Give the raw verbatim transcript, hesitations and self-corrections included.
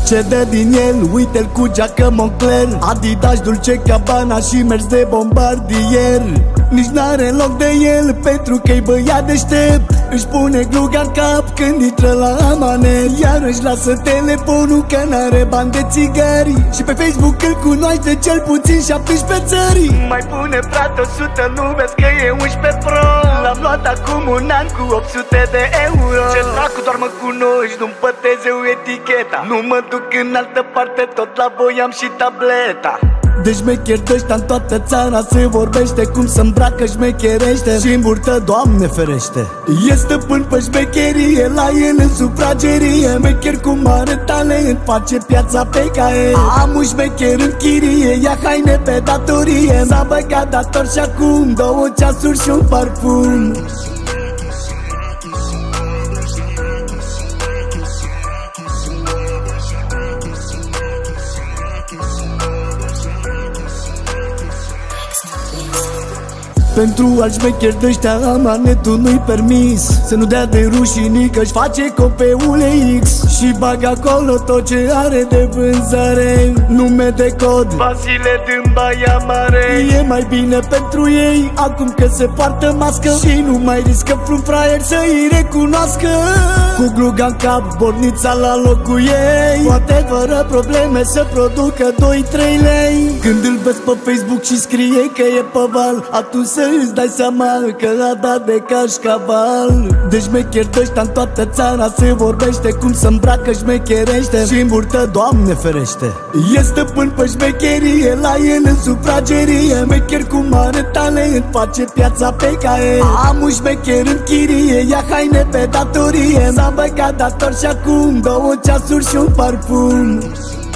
Ce dă din el, uite-l cu geacă Moncler, Adidas, Dolce Gabbana și mers de bombardier. Nici n-are loc de el, pentru că-i băiat deștept. Își pune gluga în cap când intră la amanet, iar își lasă telefonul că n-are bani de țigări. Și pe Facebook îl cunoaște cel puțin șaptesprezece țări. Mai pune frate o sută, nu vezi că e unsprezece pro. L-am luat acum un an cu opt sute de euro. Ce dracu, doar mă cunoști, nu-mi păteze o eticheta. Nu mă duc în altă parte, tot la voi am și tableta. De șmecheri de-ăștia în toată țara se vorbește, cum se îmbracă șmecherește și în burtă, Doamne ferește. E stăpân pe șmecherie, la el în sufragerie. Mecher cu mare talent, face piața pe caie. Am un șmecher în chirie, ia haine pe datorie. S-a băgat dator și acum două ceasuri și un parfum. Pentru alți șmecheri de-ăștia amanetul nu-i permis să nu dea de rușinii, că-și face copeul X și bag acolo tot ce are de vânzare. Nume de cod Vasile din Baia Mare. E mai bine pentru ei acum că se poartă mască și nu mai riscă vreun fraier să-i recunoască. Cu gluga în cap, bornița la locul ei, poate fără probleme să producă doi trei lei. Când îl vezi pe Facebook și scrie că e pe val, atunci să îți dai seama că a dat de cașcaval. De șmecheri de-ăștia în toată țara se vorbește, cum se îmbracă șmecherește și în burtă, Doamne ferește. E stăpân pe șmecherie, la el în sufragerie. Mecher cu mare talent, face piața pe caie. Am un șmecher în chirie, ia haine pe datorie. S-a băgat dator și acum două ceasuri și un parfum.